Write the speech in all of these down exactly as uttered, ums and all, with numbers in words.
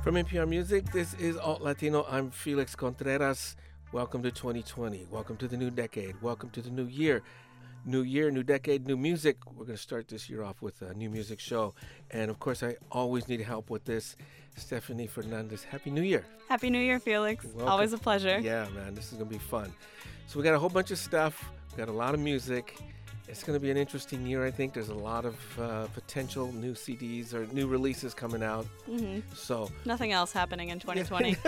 From N P R Music, this is Alt Latino. I'm Felix Contreras. Welcome to twenty twenty. Welcome to the new decade. Welcome to the new year. New year, new decade, new music. We're going to start this year off with a new music show. And of course, I always need help with this. Stephanie Fernandez, Happy New Year. Happy New Year, Felix. Welcome. Always a pleasure. Yeah, man, this is going to be fun. So we got a whole bunch of stuff. We got a lot of music. It's going to be an interesting year, I think. There's a lot of uh, potential new C Ds or new releases coming out. Mm-hmm. So nothing else happening in twenty twenty.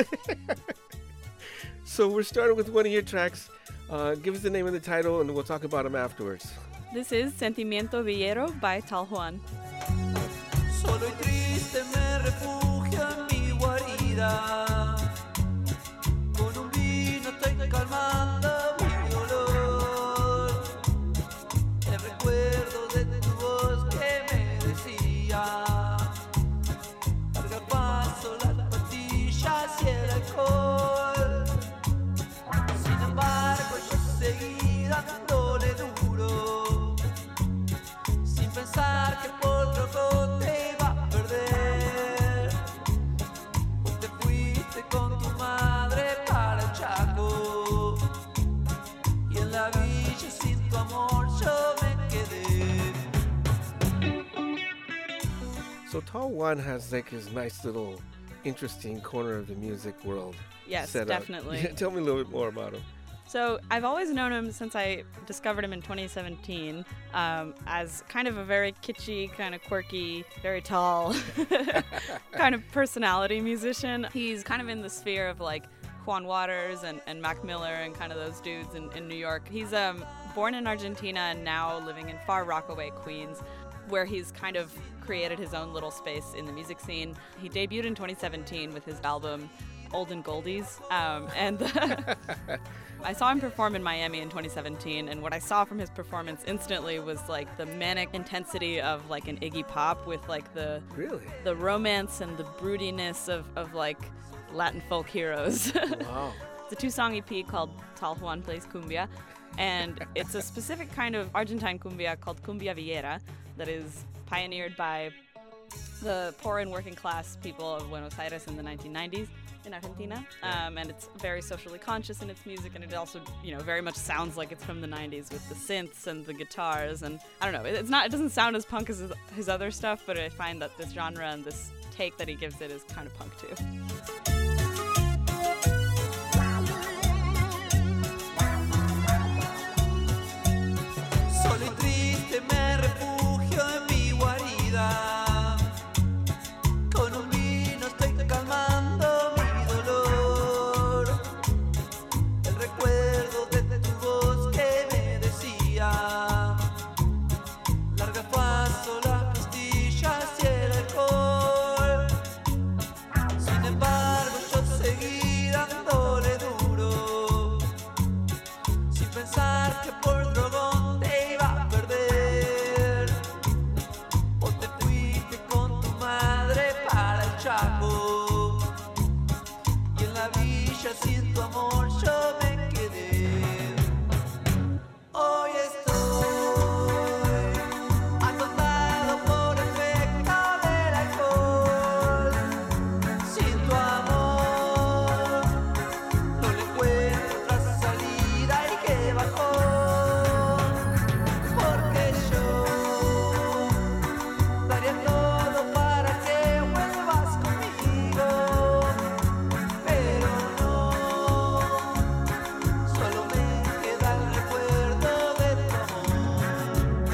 So we're starting with one of your tracks. Uh, give us the name of the title, and we'll talk about them afterwards. This is Sentimiento Villero by Tal Juan. Solo y triste me refugio en mi guarida. Con un vino estoy calmando mi dolor. El recuerdo de tu voz que me decía: larga paso las pastillas y el alcohol. Sin embargo yo seguí dándole duro, sin pensar que por loco te iba a perder. Vos te fuiste con tu madre para el Chaco, y en la villa sin tu amor yo me quedé. So Tal Juan has like his nice little interesting corner of the music world. Yes, set up. definitely. Yeah, tell me a little bit more about him. So I've always known him since I discovered him in twenty seventeen um, as kind of a very kitschy, kind of quirky, very tall kind of personality musician. He's kind of in the sphere of like Juan Waters and, and Mac Miller and kind of those dudes in, in New York. He's um, born in Argentina and now living in Far Rockaway, Queens, where he's kind of created his own little space in the music scene. He debuted in twenty seventeen with his album Olden Goldies, um, and I saw him perform in Miami in twenty seventeen, and what I saw from his performance instantly was like the manic intensity of like an Iggy Pop with like the Really? the romance and the broodiness of, of like Latin folk heroes. Wow. It's a two-song E P called Tal Juan Plays Cumbia, and it's a specific kind of Argentine cumbia called cumbia villera that is pioneered by the poor and working class people of Buenos Aires in the nineteen nineties in Argentina, um, and it's very socially conscious in its music, and it also, you know, very much sounds like it's from the nineties with the synths and the guitars, and I don't know, it's not, it doesn't sound as punk as his, his other stuff, but I find that this genre and this take that he gives it is kind of punk too. Solo y triste me refugio en mi guarida. Con un vino estoy calmando mi dolor. El recuerdo de tu voz que me decía: larga paso las pastillas y el alcohol. Sin embargo yo seguí dándole duro, sin pensar que por drogón te iba a perder. Vos te fuiste con tu madre para el Chaco, y en la villa sin tu amor yo me quedé. Hoy estoy atondado por el efecto del alcohol. Sin tu amor no le encuentro otra salida y que bajón, porque yo daría todo para que vuelvas conmigo, pero no, solo me queda el recuerdo de tu amor.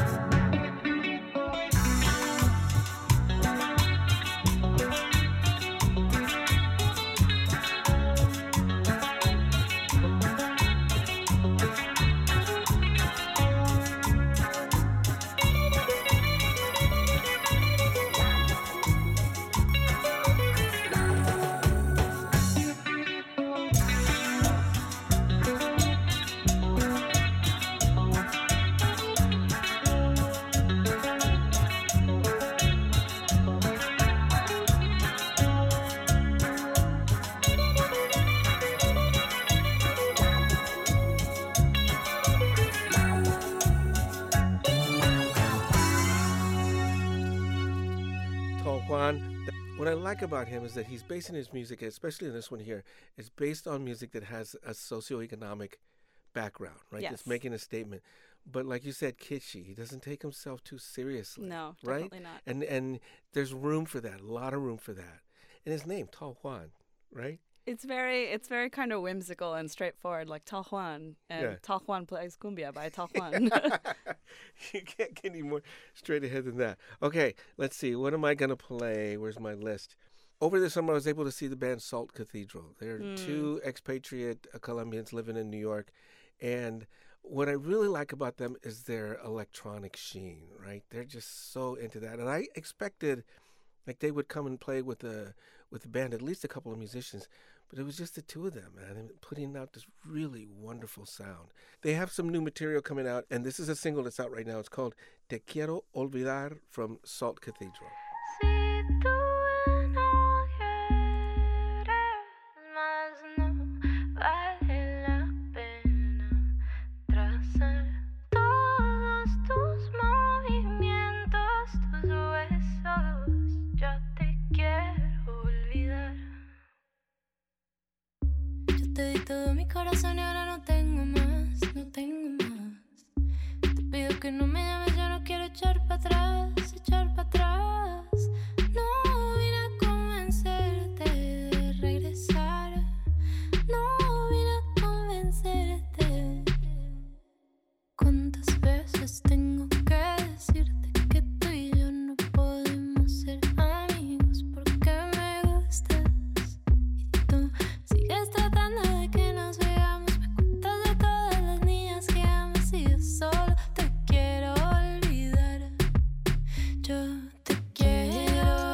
Tal Juan. What I like about him is that he's basing his music, especially in this one here, is based on music that has a socioeconomic background, right? Yes. It's making a statement. But like you said, kitschy. He doesn't take himself too seriously. No, right? definitely not. And and there's room for that, a lot of room for that. And his name, Tal Juan, right? It's very, it's very kind of whimsical and straightforward, like Tal Juan, and Yeah. Tal Juan plays cumbia by Tal Juan. You can't get any more straight ahead than that. Okay, let's see. What am I going to play? Where's my list? Over the summer, I was able to see the band Salt Cathedral. They're Mm. two expatriate uh, Colombians living in New York. And what I really like about them is their electronic sheen, right? They're just so into that. And I expected like they would come and play with the with the band, at least a couple of musicians, but it was just the two of them, man, and putting out this really wonderful sound. They have some new material coming out, and this is a single that's out right now. It's called Te Quiero Olvidar from Salt Cathedral. Si tú no quieres más, no vale la pena trazar todos tus movimientos, tus huesos. Yo te quiero olvidar. Yo te di todo mi corazón y ahora no tengo más, no tengo más. Te pido que no me llames, yo no quiero echar para atrás, echar para atrás. No vine a convencerte de regresar. No vine a convencerte. ¿Cuántas veces tengo que decirte que tú y yo no podemos ser amigos porque me gustas? Y tú sigues tratando de que nos veamos. Me cuentas de todas las niñas que amas y yo solo te quiero olvidar. Yo te quiero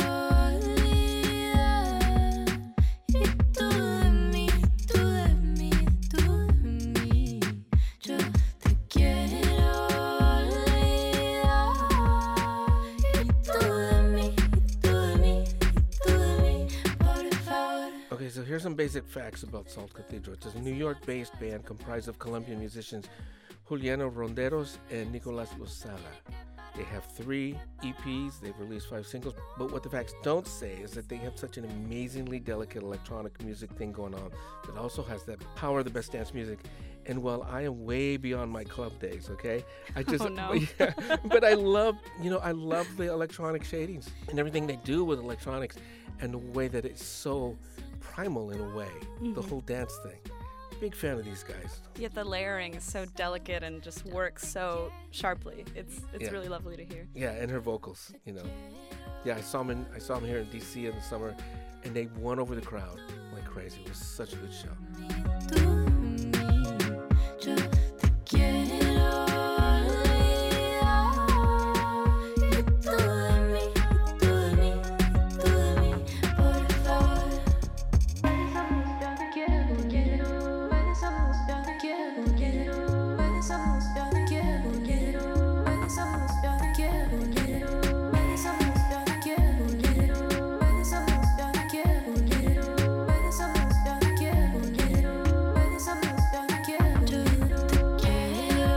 olvidar. Y tú de mí, tú de mí, tú de mí. Yo te quiero olvidar. Y tú de mí, tú de mí, tú de mí. Por favor. Okay, so here's some basic facts about Salt Cathedral. It's a New York-based band comprised of Colombian musicians Juliano Ronderos and Nicolas Lozada. They have three E Ps, they've released five singles, but what the facts don't say is that they have such an amazingly delicate electronic music thing going on that also has that power of the best dance music. And while I am way beyond my club days, okay, I just, Oh, no. yeah, but I love, you know, I love the electronic shadings and everything they do with electronics and the way that it's so primal in a way, the Mhm. whole dance thing. Big fan of these guys. Yet the layering is so delicate and just works so sharply. It's it's Yeah. really lovely to hear. Yeah, and her vocals, you know. Yeah, I saw them in, I saw them here in D C in the summer, and they won over the crowd like crazy. It was such a good show. Tú de mí, yo te quiero olvidar. Y tú de mí, tú de mí, tú de mí. Por favor. Besamos, yo te quiero, quiero. Besamos, yo te quiero, quiero. Besamos, yo te quiero, quiero. Besamos, yo te quiero, quiero. Besamos, yo te quiero, quiero. Besamos, yo te quiero, quiero. Besamos, yo te quiero, quiero. Besamos, yo te quiero, yo te quiero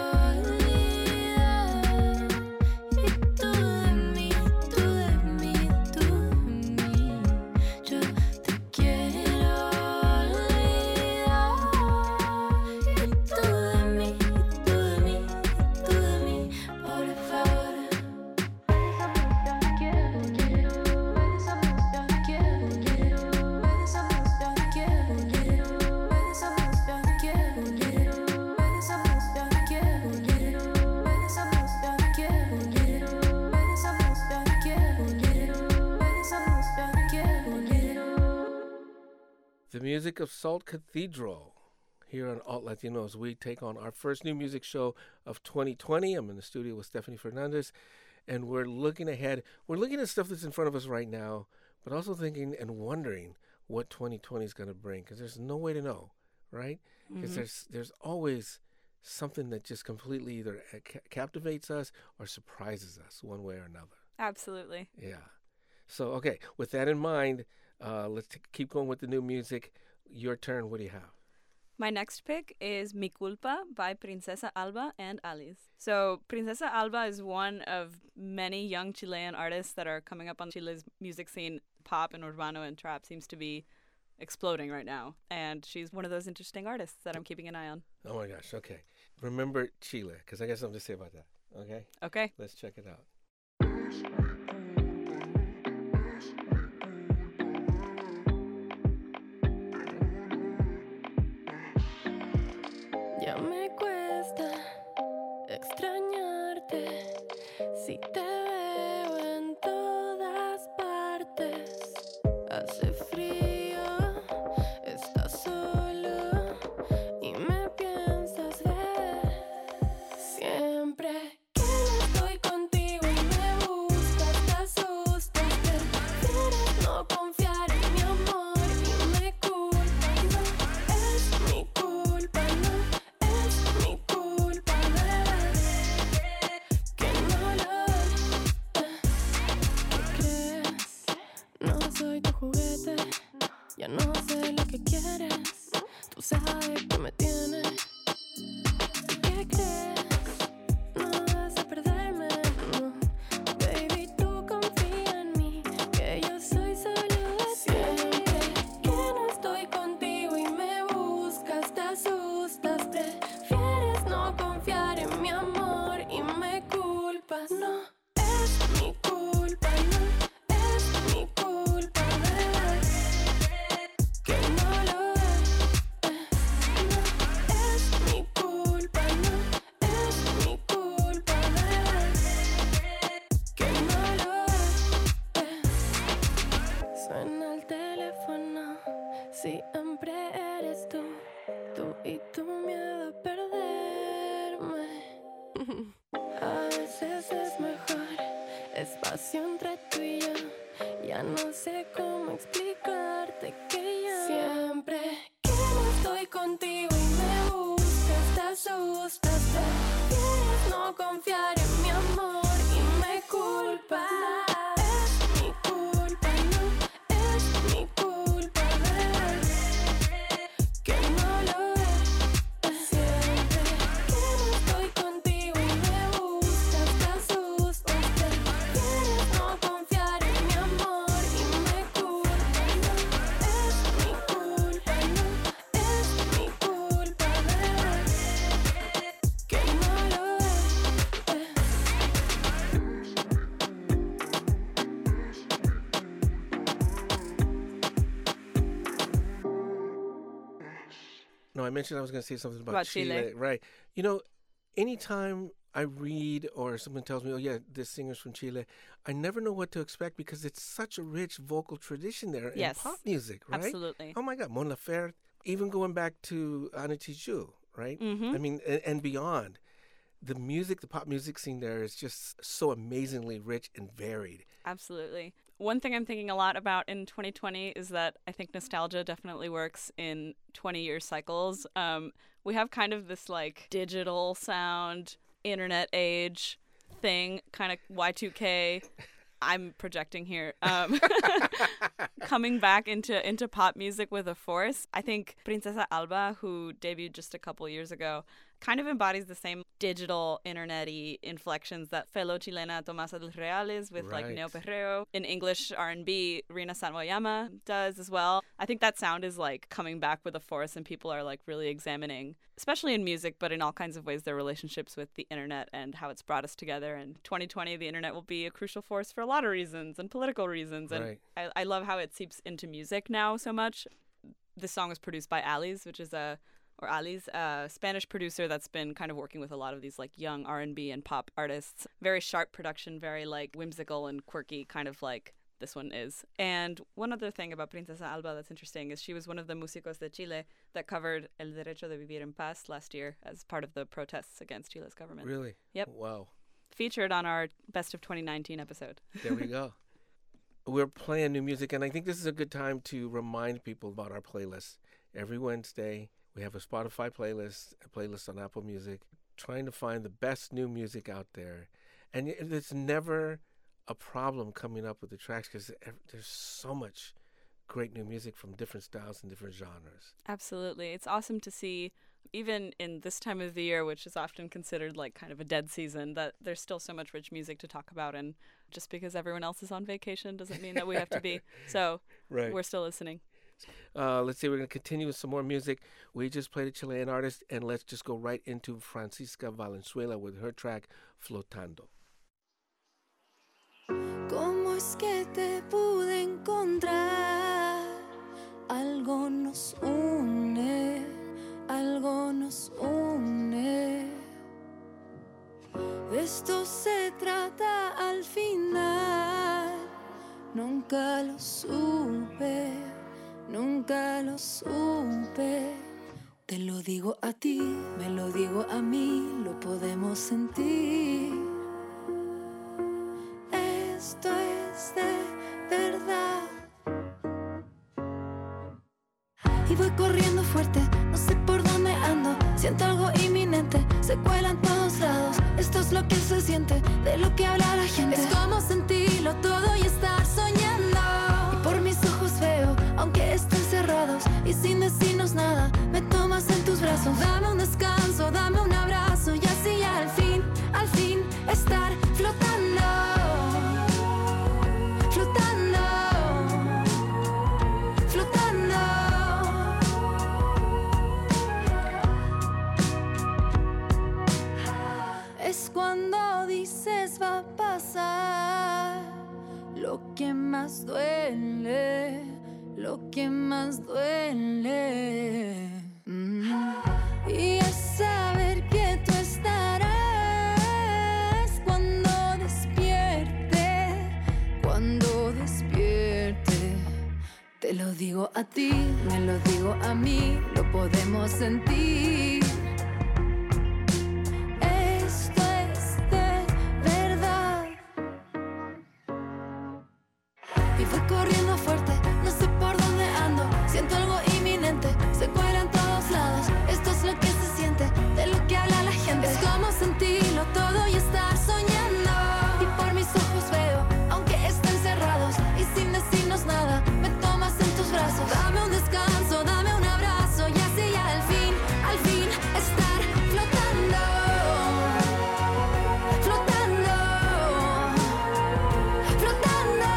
olvidar. Y tú de mí, tú de mí, tú de mí. Yo te quiero olvidar. Y tú de mí, tú de mí, tú de mí. Por favor. Besamos, yo te quiero, quiero. Besamos, yo te quiero, quiero. Besamos, yo te quiero, quiero. Besamos, yo te quiero, quiero. Besamos, yo te quiero, quiero. Besamos, yo te quiero, quiero. Besamos, yo te quiero, quiero. Besamos, yo te quiero, quiero. The music of Salt Cathedral here on Alt Latinos. We take on our first new music show of twenty twenty. I'm in the studio with Stephanie Fernandez, and we're looking ahead. We're looking at stuff that's in front of us right now, but also thinking and wondering what twenty twenty is going to bring, because there's no way to know, right? Because Mhm. there's there's always something that just completely either uh, ca- captivates us or surprises us one way or another. Absolutely. Yeah. So, okay, with that in mind, uh, let's t- keep going with the new music. Your turn. What do you have? My next pick is Mi Culpa by Princesa Alba and Alice. So, Princesa Alba is one of many young Chilean artists that are coming up on Chile's music scene pop and urbano and trap seems to be exploding right now. And she's one of those interesting artists that I'm keeping an eye on. Oh my gosh, okay. Remember Chile, because I got something to say about that, okay? Okay. Let's check it out. Ya me cuesta extrañarte si te veo en todas partes. Hace frío, estás solo y me piensas ver. Siempre que no estoy contigo y me buscas, te asustas. Prefieres no confiar en mi amor y me culpas. No es mi culpa, no es mi culpa, bebé, que no lo ¿qué crees? No soy tu juguete, ya no sé lo que quieres. Tú sabes que me tienes. ¿Qué crees? No vas a perderme, no. Baby, tú confía en mí, que yo soy solo de ti. Siempre que no estoy contigo y me buscas, te asustas. Prefieres no confiar en mi amor y me culpas. No es mi culpa, no es mi culpa, bebé, que no lo es. No es mi culpa, no es mi culpa, bebé, que no lo es. Suena el teléfono, siempre eres tú, tú y tu miedo a perderme. A veces es mejor espacio entre tú y yo. Ya no sé cómo explicarte que yo siempre que no estoy contigo y me buscas, te asustas. Prefieres no confiar en mi amor y me culpas. Es mi culpa, no es mi culpa, bebé, que no lo es. Siempre que no estoy contigo y me buscas, te asustas. Prefieres no confiar en mi amor y me culpas. No es mi culpa, no es mi culpa, bebé, que no lo es. No, I mentioned I was going to say something about, About Chile. Chile. Right. You know, anytime I read or someone tells me, oh, yeah, this singer's from Chile, I never know what to expect because it's such a rich vocal tradition there in Yes. pop music, right? Absolutely. Oh, my God. Mon Laferte, even going back to Anna Tijoux, right? Mm-hmm. I mean, and, and beyond. The music, the pop music scene there is just so amazingly rich and varied. Absolutely. One thing I'm thinking a lot about in twenty twenty is that I think nostalgia definitely works in twenty-year cycles. Um, we have kind of this like digital sound, internet age thing, kind of Y two K. I'm projecting here. Um, coming back into into pop music with a force. I think Princesa Alba, who debuted just a couple years ago, kind of embodies the same digital internet-y inflections that fellow Chilena Tomasa del Reales with like Right. Neo Perreo. In English R and B, Rina Santmoyama does as well. I think that sound is like coming back with a force, and people are like really examining, especially in music, but in all kinds of ways, their relationships with the internet and how it's brought us together. And twenty twenty, the internet will be a crucial force for a lot of reasons and political reasons. And Right. I, I love how it seeps into music now so much. This song was produced by Ali's, which is a or Ali's, a Spanish producer that's been kind of working with a lot of these like young R and B and pop artists. Very sharp production, very like whimsical and quirky, kind of like this one is. And one other thing about Princesa Alba that's interesting is she was one of the músicos de Chile that covered El Derecho de Vivir en Paz last year as part of the protests against Chile's government. Really? Yep. Wow. Featured on our Best of twenty nineteen episode. There we go. We're playing new music, and I think this is a good time to remind people about our playlists. Every Wednesday, we have a Spotify playlist, a playlist on Apple Music, trying to find the best new music out there. And it- it's never a problem coming up with the tracks because there's so much great new music from different styles and different genres. Absolutely. It's awesome to see even in this time of the year, which is often considered like kind of a dead season, that there's still so much rich music to talk about. And just because everyone else is on vacation doesn't mean that we have to be. So Right. we're still listening. Uh, let's see, we're going to continue with some more music. We just played a Chilean artist, and let's just go right into Francisca Valenzuela with her track, Flotando. ¿Cómo es que te pude encontrar? Algo nos une, algo nos une. De esto se trata al final. Nunca lo supe, nunca lo supe. Te lo digo a ti, me lo digo a mí, lo podemos sentir. Esto es de verdad. Y voy corriendo fuerte, no sé por dónde ando. Siento algo inminente, se cuela en todos lados. Esto es lo que se siente, de lo que habla la gente. Es como sentirlo todo y estar soñando. Y por mis ojos veo, aunque estén cerrados y sin decirnos nada, me tomas en tus brazos. Dame un descanso, dame un abrazo y así al fin, al fin estar flotando. Flotando, flotando. Es cuando dices va a pasar lo que más duele, lo que más duele. Mm. Y es saber que tú estarás cuando despierte, cuando despierte. Te lo digo a ti, me lo digo a mí, lo podemos sentir. Esto es de verdad. Y voy corriendo fuerte, no sé por dónde ando. Siento algo inminente, se cuela en todos lados. Esto es lo que se siente, de lo que habla la gente. Es como sentirlo todo y estar soñando. Y por mis ojos veo, aunque estén cerrados y sin decirnos nada, me tomas en tus brazos. Dame un descanso, dame un abrazo y así al fin, al fin estar flotando. Flotando, flotando,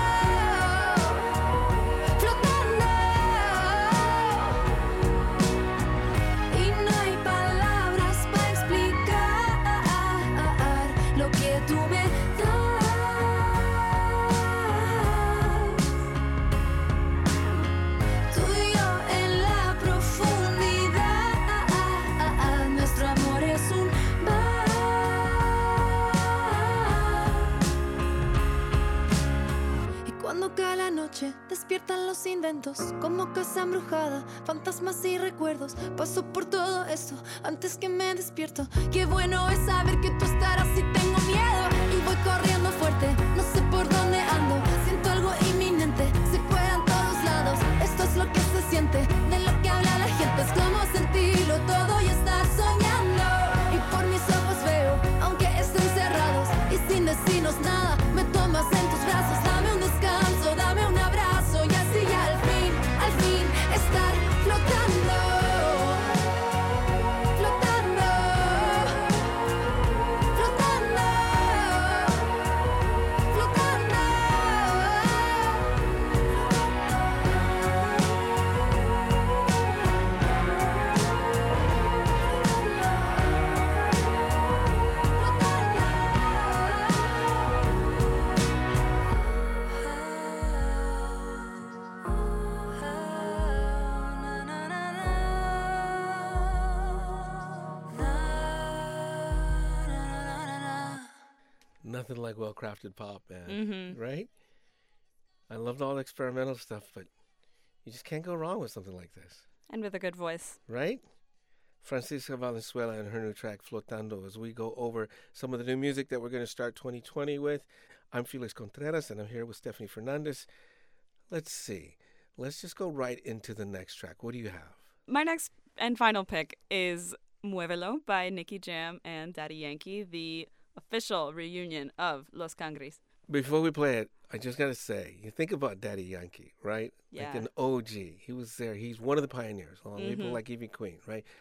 flotando. Y no hay palabras para explicar lo que tú me das. Tú y yo en la profundidad, nuestro amor es un mar. Y cuando cae la noche, despiertan los inventos, como casa embrujada, fantasmas y recuerdos. Paso por todo eso antes que me despierto. Qué bueno es saber que tú estarás si tengo miedo. Y voy corriendo fuerte, no sé por dónde ando. Siento algo inminente, se cuela en todos lados. Esto es lo que se siente, de lo que habla la gente. Es como sentirlo todo y estar soñando. Y por mis ojos veo, aunque estén cerrados y sin decirnos nada, me tomas en tus brazos. Dame un descanso, dame un abrazo y así al fin, al fin estar flotando. Flotando, flotando, flotando. Nothing like well-crafted pop, man. Mm-hmm. Right? I loved all the experimental stuff, but you just can't go wrong with something like this. And with a good voice. Right? Francisca Valenzuela and her new track, Flotando, as we go over some of the new music that we're going to start twenty twenty with. I'm Felix Contreras, and I'm here with Stephanie Fernandez. Let's see. Let's just go right into the next track. What do you have? My next and final pick is Muévelo by Nicky Jam and Daddy Yankee, the official reunion of Los Cangris. Before we play it, I just got to say, you think about Daddy Yankee, right? Yeah. Like an O G. He was there. He's one of the pioneers, along with people Mhm. like Ivy Queen, right?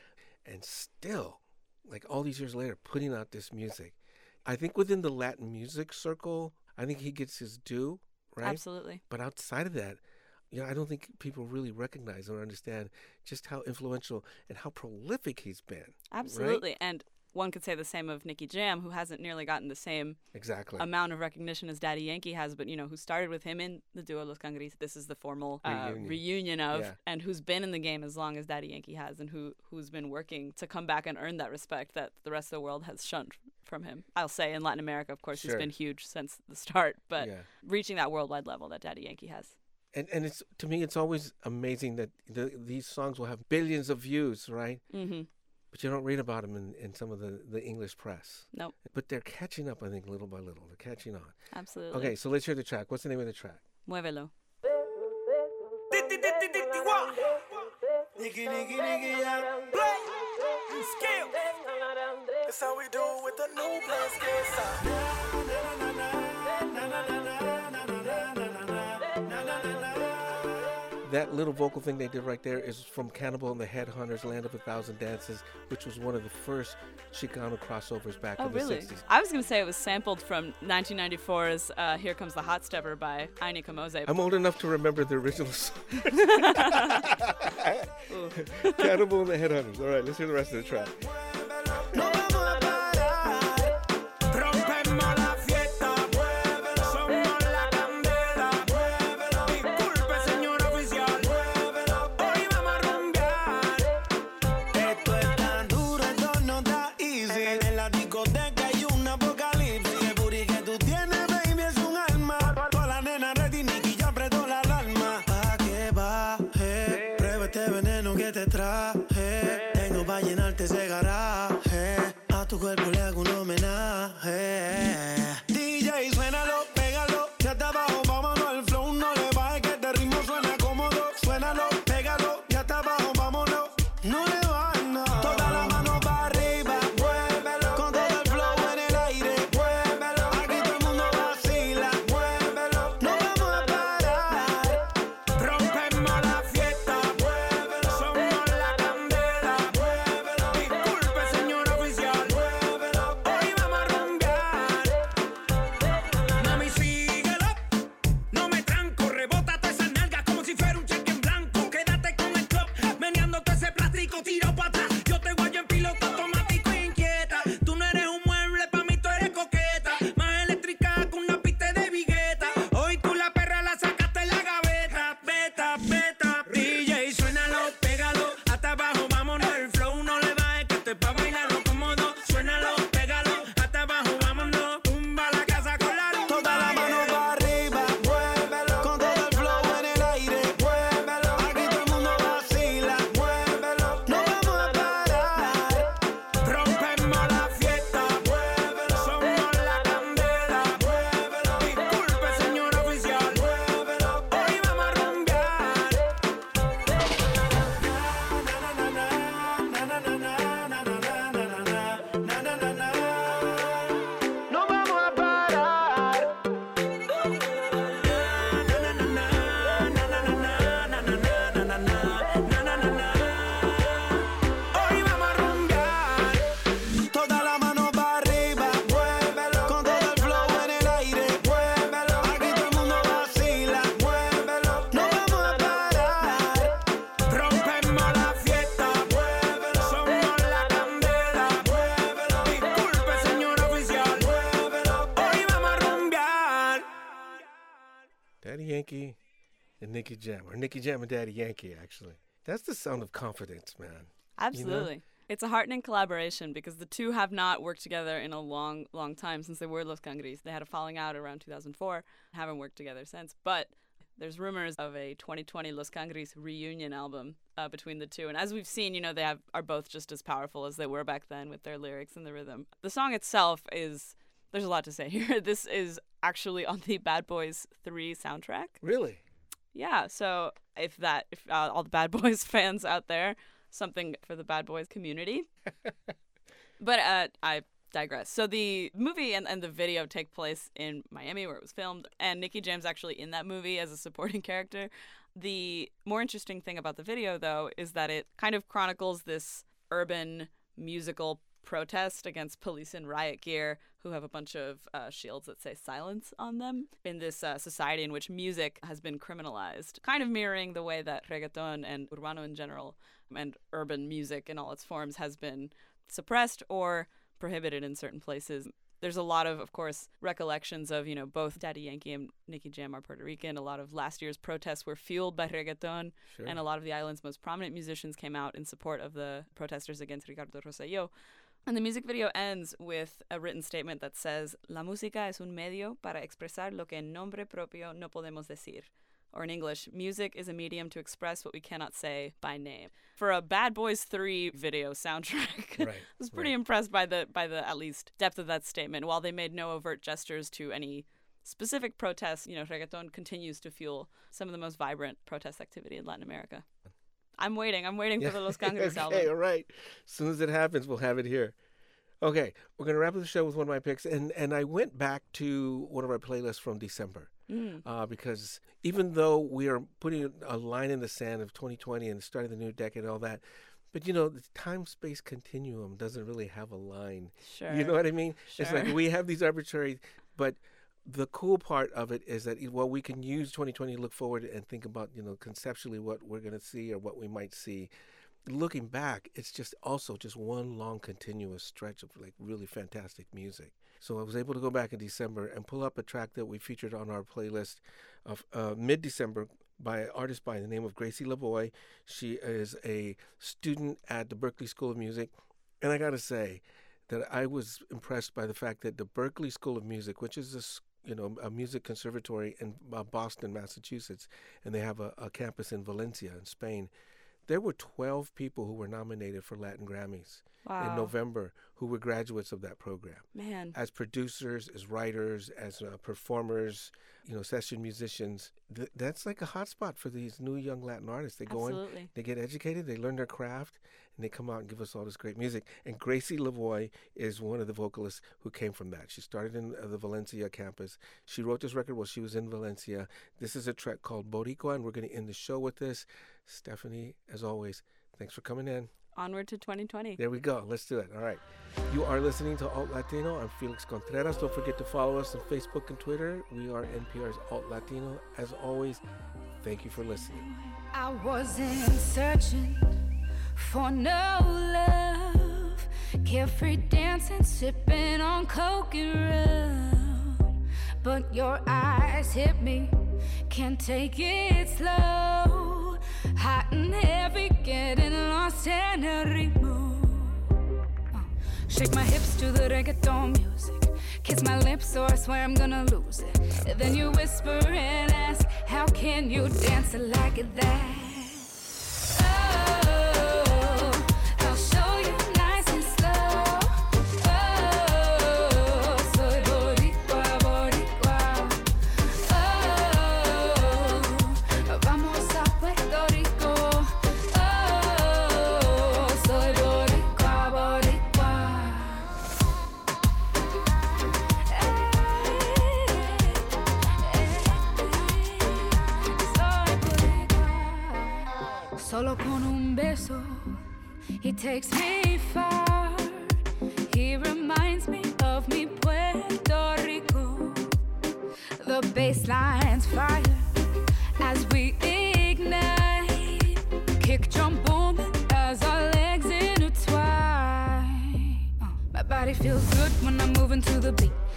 and still, like all these years later, putting out this music. I think within the Latin music circle, I think he gets his due, right? Absolutely. But outside of that, you know, I don't think people really recognize or understand just how influential and how prolific he's been. Absolutely. And one could say the same of Nicky Jam, who hasn't nearly gotten the same Exactly. amount of recognition as Daddy Yankee has, but, you know, who started with him in the duo Los Cangris. This is the formal uh, Reunion. reunion of, Yeah. and who's been in the game as long as Daddy Yankee has, and who, who's been working to come back and earn that respect that the rest of the world has shunned from him. I'll say in Latin America, of course, Sure. he's been huge since the start, but Yeah. reaching that worldwide level that Daddy Yankee has. And and it's to me, it's always amazing that the, these songs will have billions of views, right? Mm-hmm. But you don't read about them in, in some of the, the English press. Nope. But they're catching up, I think, little by little. They're catching on. Absolutely. Okay, so let's hear the track. What's the name of the track? Muévelo. Nicky, Nicky, Nicky, yeah. Play. Skill. That's how we do it with the new play skill. That little vocal thing they did right there is from Cannibal and the Headhunters' Land of a Thousand Dances, which was one of the first Chicano crossovers back Oh, in the really? sixties. I was going to say it was sampled from nineteen ninety-four's uh, Here Comes the Hot Stepper by Aini Kamoze. I'm old enough to remember the original song. Cannibal and the Headhunters. All right, let's hear the rest of the track. No vamos a parar. Rompemos la fiesta. Somos la candela. Disculpe, señor oficial. Hoy vamos a rumbear. Esto es tan duro, esto no está easy. En la discoteca hay un apocalipsis. El booty que tú tienes, baby, es un alma. Toda la nena ready, Nicky ya apretó la alarma. Pa' que baje, prueba este veneno que te traje. Tengo pa' llenarte ese garaje. A tu cuerpo le hago un homenaje. D J, suénalo, pégalo. Ya está abajo, vámonos al flow. No le bajes que este ritmo suena cómodo. Suénalo, pégalo. Ya está abajo, vámonos. No le bajes, no. Toda la mano para arriba. Muévelo. Con todo el flow en el aire. Muévelo. Aquí todo el mundo vacila. Muévelo. No vamos a parar. Rompemos la fiesta. Muévelo. Somos la candela. Muévelo. Disculpe, señor oficial. Muévelo. Hoy vamos a rumbear. Mami, síguelo. No me tranco. Rebótate esas nalgas como si fuera un cheque en blanco. Quédate con el club, meneándote ese plástico, tiro para atrás. Yo te guayo en piloto automático e inquieta. Tú no eres un mueble, pa' mí tú eres coqueta. Más eléctrica que una pista de vigueta. Hoy tú la perra la sacaste en la gaveta. Beta, beta. D J, suénalo, pégalo. Hasta abajo, vámonos. El flow no le bajes, que esto es pa' bailarlo cómodo. Suénalo, pégalo. Hasta abajo, vámonos. Tumba la casa con la rumba. Toda la mano para arriba. Muévelo. Con todo el flow en el aire. Muévelo. Aquí todo el mundo vacila. Muévelo. No vamos a parar. Rompemos la fiesta. Muévelo. Somos la candela. Muévelo. Disculpe, señor oficial. Muévelo. Hoy vamos a rumbear. No vamos a parar. Hoy vamos a rumbear. Toda la mano para arriba. Muévelo. Con todo el flow en el aire. Muévelo. Aquí todo el mundo vacila. Muévelo. No vamos a parar. Rompemos la fiesta. Muévelo. Somos la candela. Muévelo. Disculpe, señor oficial. Muévelo. Hoy vamos a rumbear. Daddy Yankee and Nicky Jam, or Nicky Jam and Daddy Yankee, actually. That's the sound of confidence, man. Absolutely. It's a heartening collaboration because the two have not worked together in a long, long time since they were Los Cangris. They had a falling out around two thousand four, haven't worked together since. But there's rumors of a twenty twenty Los Cangris reunion album uh, between the two. And as we've seen, you know, they have, are both just as powerful as they were back then with their lyrics and the rhythm. The song itself is, there's a lot to say here. This is actually on the Bad Boys three soundtrack. Really? Yeah, so if that, if uh, all the Bad Boys fans out there, something for the Bad Boys community. But uh, I digress. So the movie and, and the video take place in Miami where it was filmed, and Nicky Jam's actually in that movie as a supporting character. The more interesting thing about the video, though, is that it kind of chronicles this urban musical protest against police in riot gear who have a bunch of uh, shields that say silence on them in this uh, society in which music has been criminalized, kind of mirroring the way that reggaeton and urbano in general and urban music in all its forms has been suppressed or prohibited in certain places. There's a lot of, of course, recollections of, you know, both Daddy Yankee and Nicky Jam are Puerto Rican. A lot of last year's protests were fueled by reggaeton, Sure. and a lot of the island's most prominent musicians came out in support of the protesters against Ricardo Rosselló. And the music video ends with a written statement that says, La música es un medio para expresar lo que en nombre propio no podemos decir. Or in English, music is a medium to express what we cannot say by name. For a Bad Boys three video soundtrack, Right, I was pretty right. impressed by the by the at least depth of that statement. While they made no overt gestures to any specific protests, you know, reggaeton continues to fuel some of the most vibrant protest activity in Latin America. I'm waiting. I'm waiting for the Los Cangres okay, album. all right. As soon as it happens, we'll have it here. Okay, we're going to wrap up the show with one of my picks. And, and I went back to one of our playlists from December. Mm. Uh, because even though we are putting a line in the sand of twenty twenty and starting the new decade and all that, but, you know, the time-space continuum doesn't really have a line. Sure. You know what I mean? Sure. It's like we have these arbitrary, but the cool part of it is that, well, we can use twenty twenty to look forward and think about, you know, conceptually what we're going to see or what we might see. Looking back, it's just also just one long continuous stretch of like really fantastic music. So I was able to go back in December and pull up a track that we featured on our playlist of uh, mid-December by an artist by the name of Gracie Lavoie. She is a student at the Berklee School of Music. And I got to say that I was impressed by the fact that the Berklee School of Music, which is a s- you know, a music conservatory in uh, Boston, Massachusetts, and they have a, a campus in Valencia in Spain. There were twelve people who were nominated for Latin Grammys Wow. in November who were graduates of that program. Man. As producers, as writers, as uh, performers, you know, session musicians. Th- that's like a hotspot for these new young Latin artists. They go in, Absolutely. they get educated, they learn their craft, and they come out and give us all this great music. And Gracie Lavoie is one of the vocalists who came from that. She started in uh, the Valencia campus. She wrote this record while she was in Valencia. This is a track called Boricua, and we're going to end the show with this. Stephanie, as always, thanks for coming in. Onward to twenty twenty. There we go. Let's do it. All right. You are listening to Alt Latino. I'm Felix Contreras. Don't forget to follow us on Facebook and Twitter. We are N P R's Alt Latino. As always, thank you for listening. I wasn't searching for no love. Carefree dancing, sipping on coke and rum. But your eyes hit me, can't take it slow. Hot and heavy, getting lost in a ritmo. Uh, Shake my hips to the reggaeton music. Kiss my lips or I swear I'm gonna lose it. Then you whisper and ask, how can you dance like that? Oh, I'll show you nice and slow. Oh, soy boricua, boricua. Oh, vamos a Puerto Rico. Oh, soy boricua, boricua. Solo con un beso, he takes me far. He reminds me of mi Puerto Rico. The bassline's fire as we ignite. Kick drum booming as our legs intertwine. Uh, my body feels good when I'm moving to the beat.